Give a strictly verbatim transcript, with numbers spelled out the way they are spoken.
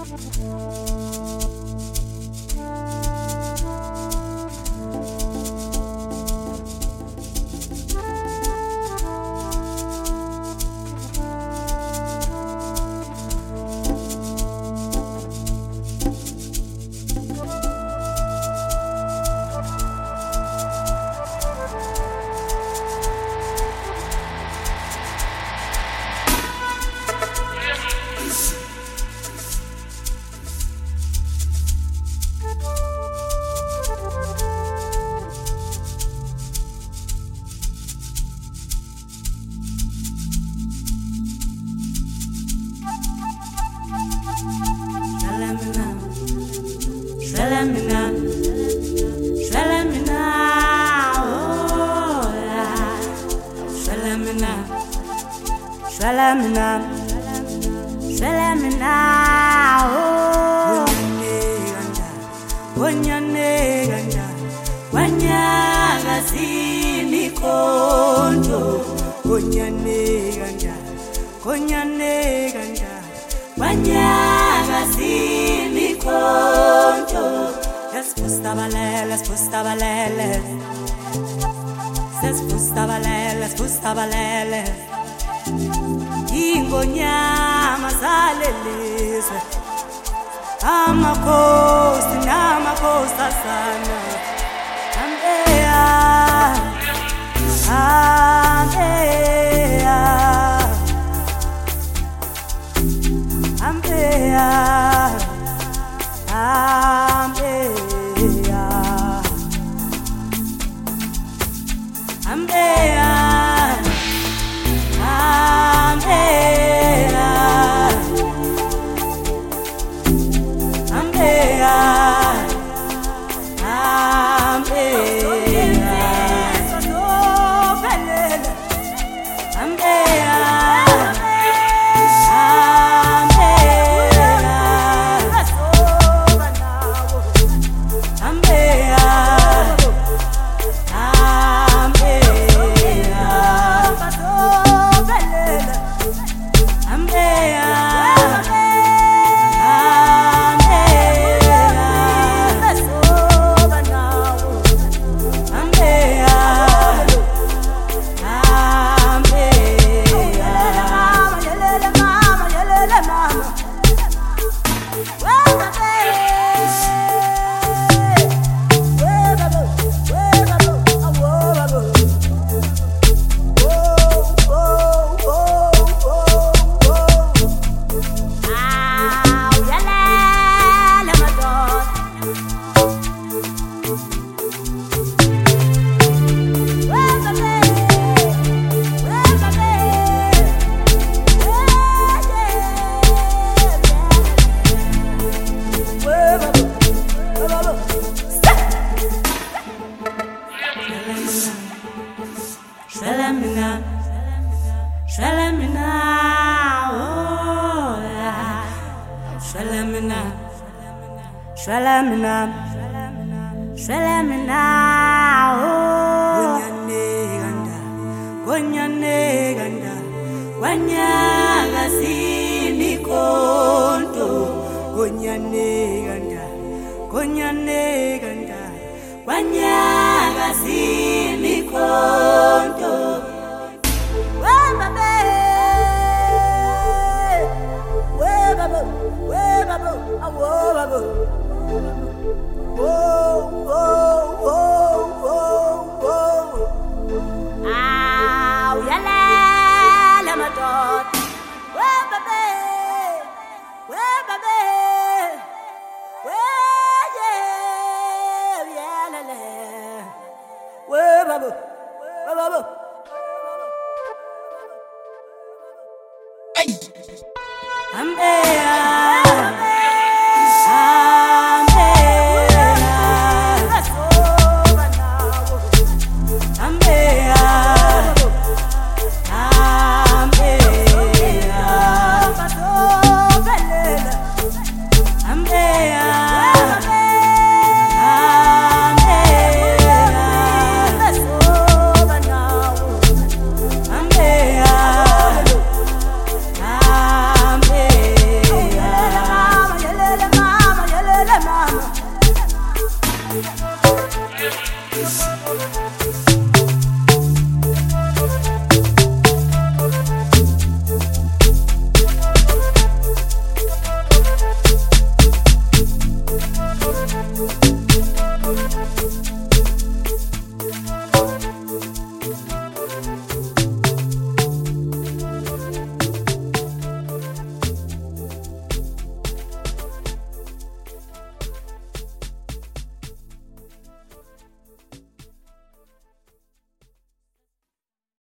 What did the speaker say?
Shalamina, Shalamina, oh yeah. Shalamina, Shalamina, Shalamina, oh. Wanyane ganja, wanyaga sini kondo. Wanyane ganja, wanyane ganja, wanyaga sini kondo. Let's pusta balele, let's pusta balele. Let's pusta balele, let's pusta balele. Ingonyama zalelizwe. Amakosi namakosi sana. Ambeya, ambeya, ambeya, ambeya, ambeya, ambeya. Ambeya, Shalamina, Shalamina, oh yeah. Shalamina, Shalamina, Shalamina, oh. Wanyane ganda, wanyaga sini kondo. Wanyane ganda, wanyane ganda, wanyaga sini kondo. Babu, babu.